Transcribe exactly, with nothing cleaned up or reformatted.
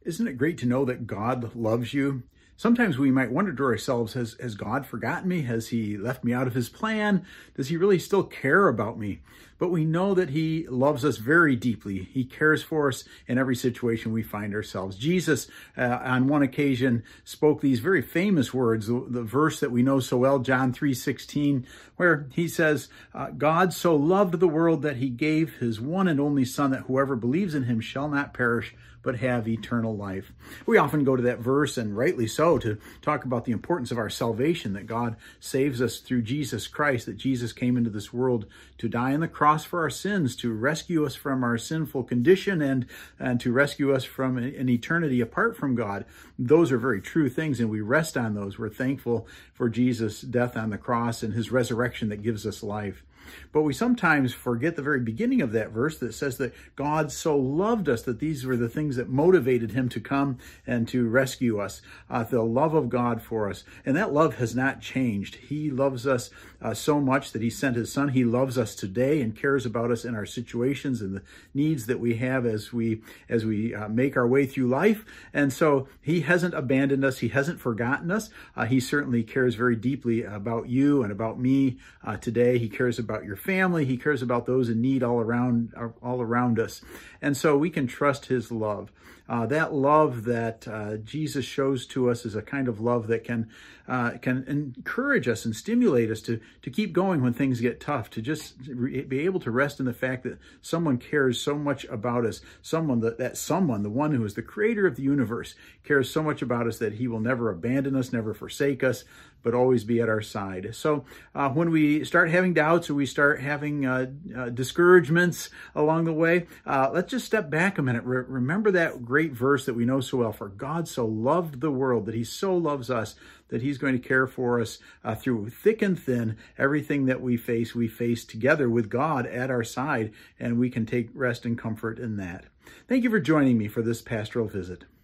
Isn't it great to know that God loves you? Sometimes we might wonder to ourselves, has, has God forgotten me? Has he left me out of his plan? Does he really still care about me? But we know that he loves us very deeply. He cares for us in every situation we find ourselves. Jesus, uh, on one occasion, spoke these very famous words, the, the verse that we know so well, John three sixteen, where he says, uh, God so loved the world that he gave his one and only Son, that whoever believes in him shall not perish, but have eternal life. We often go to that verse, and rightly so, to talk about the importance of our salvation, that God saves us through Jesus Christ, that Jesus came into this world to die on the cross for our sins, to rescue us from our sinful condition, and, and to rescue us from an eternity apart from God. Those are very true things, and we rest on those. We're thankful for Jesus' death on the cross and his resurrection that gives us life. But we sometimes forget the very beginning of that verse that says that God so loved us, that these were the things that motivated him to come and to rescue us, uh, the love of God for us. And that love has not changed. He loves us uh, so much that he sent his Son. He loves us today and cares about us in our situations and the needs that we have as we as we uh, make our way through life. And so he hasn't abandoned us. He hasn't forgotten us. Uh, he certainly cares very deeply about you and about me uh, today. He cares about your family. He cares about those in need all around, all around us. And so we can trust his love. Uh, that love that uh, Jesus shows to us is a kind of love that can uh, can encourage us and stimulate us to, to keep going when things get tough, to just re- be able to rest in the fact that someone cares so much about us, someone that, that someone, the one who is the creator of the universe, cares so much about us that he will never abandon us, never forsake us, but always be at our side. So uh, when we start having doubts or we start having uh, uh, discouragements along the way, uh, let's just step back a minute. Re- remember that great verse that we know so well, for God so loved the world, that he so loves us, that he's going to care for us uh, through thick and thin. Everything that we face, we face together with God at our side, and we can take rest and comfort in that. Thank you for joining me for this pastoral visit.